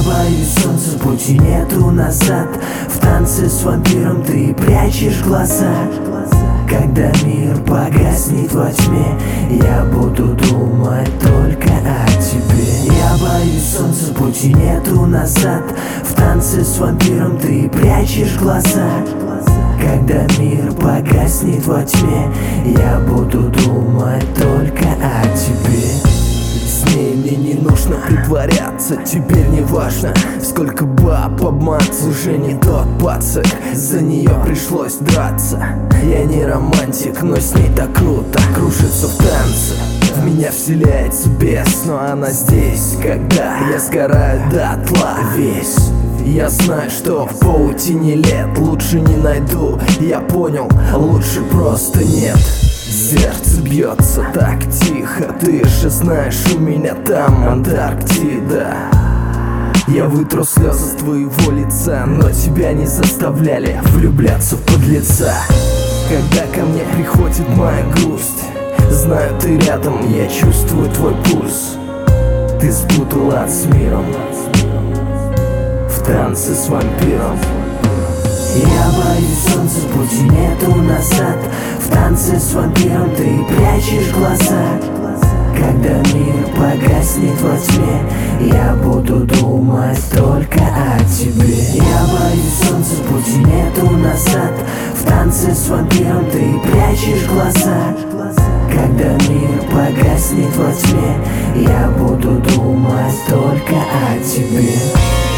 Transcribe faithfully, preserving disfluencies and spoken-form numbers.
боюсь солнца, пути нету назад. В танце с вампиром ты прячешь глаза. Когда мир погаснет во тьме, я буду думать только о тебе. Я боюсь солнца, пути нету назад. В танце с вампиром ты прячешь глаза. Когда мир погаснет во тьме, я буду думать только о тебе. С ней мне не нужно притворяться, теперь не важно, сколько баб обманца. Уже не тот пацак, за нее пришлось драться. Я не романтик, но с ней так круто кружится в танце. В меня вселяется бес, но она здесь, когда я сгораю дотла весь. Я знаю, что в паутине лет лучше не найду. Я понял, лучше просто нет. Сердце бьется так тихо, ты же знаешь, у меня там Антарктида. Я вытру слезы с твоего лица, но тебя не заставляли влюбляться в подлеца. Когда ко мне приходит моя грусть, знаю, ты рядом, я чувствую твой пульс. Ты спутал ад с миром в танце с вампиром. Я боюсь солнца, пути нету назад. В танце с вампиром ты прячешь глаза. Когда мир погаснет во тьме, я буду думать только о тебе. Я боюсь солнца, пути нету назад. В танце с вампиром ты прячешь глаза. Когда мир погаснет во тьме, я буду думать только о тебе.